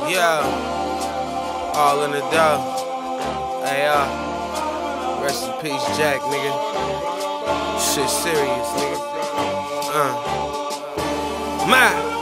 Yeah, all in the dough. Hey, rest in peace, Jack, nigga. Shit serious, nigga. My.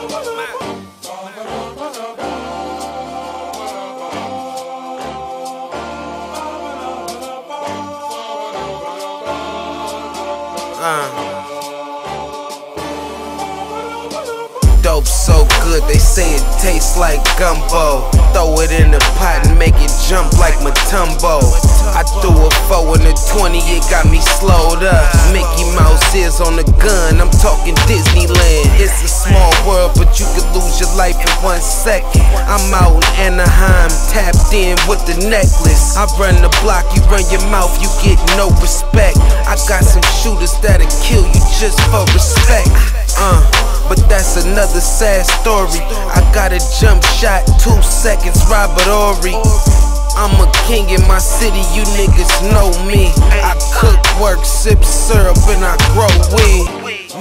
Dope so good, they say it tastes like gumbo. Throw it in the pot and make it jump like Matumbo. I threw a 4 in the 20, it got me slowed up. Mickey Mouse is on the gun, I'm talking Disneyland. It's a small world, but you could lose your life in 1 second. I'm out in Anaheim, tapped in with the necklace. I run the block, you run your mouth, you get no respect. I got some shooters that'll kill you just for respect. But that's another sad story. I got a jump shot, 2 seconds, Robert Horry. I'm a king in my city, you niggas know me. I cook, work, sip syrup, and I grow weed.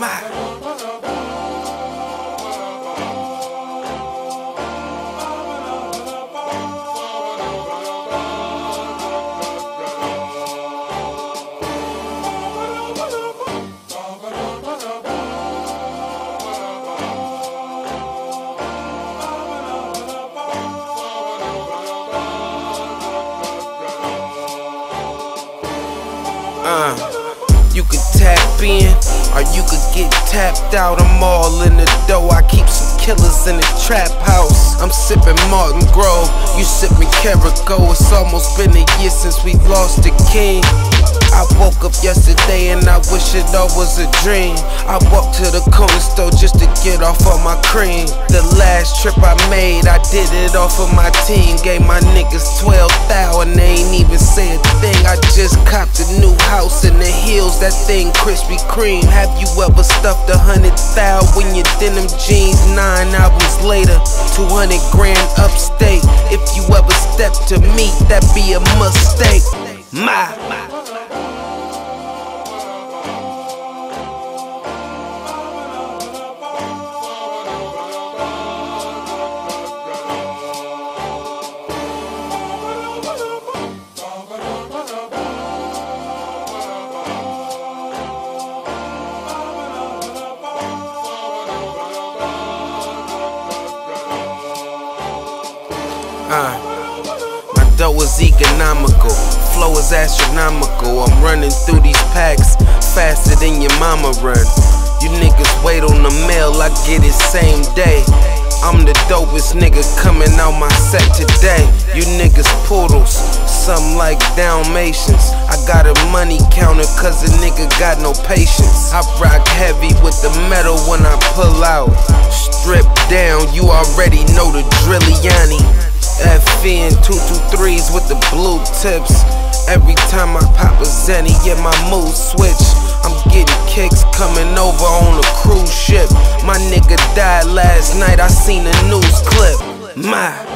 You could tap in, or you could get tapped out. I'm all in the dough, I keep some killers in the trap house. I'm sipping Martin Grove, you sipping Carrico. It's almost been a year since we lost the king. I woke up yesterday and I wish it all was a dream. I walked to the corner store just to get off of my cream. The last trip I made, I did it off of my team. Gave my niggas 12,000 and they ain't even say a thing. I just copped a new house in the hills, that thing Krispy Kreme. Have you ever stuffed 100,000 when your denim jeans? 9 albums later, 200 grand upstate. If you ever step to me, that be a mistake. My dough is economical, flow is astronomical. I'm running through these packs faster than your mama run. You niggas wait on the mail, I get it same day. I'm the dopest nigga coming out my set today. You niggas poodles, something like Dalmatians. I got a money counter cause a nigga got no patience. I rock heavy with the metal when I pull out. Strip down, you already know the Drilliani. FN 223s with the blue tips. Every time I pop a Zenny, yeah, my mood switch. I'm getting kicks coming over on a cruise ship. My nigga died last night, I seen a news clip.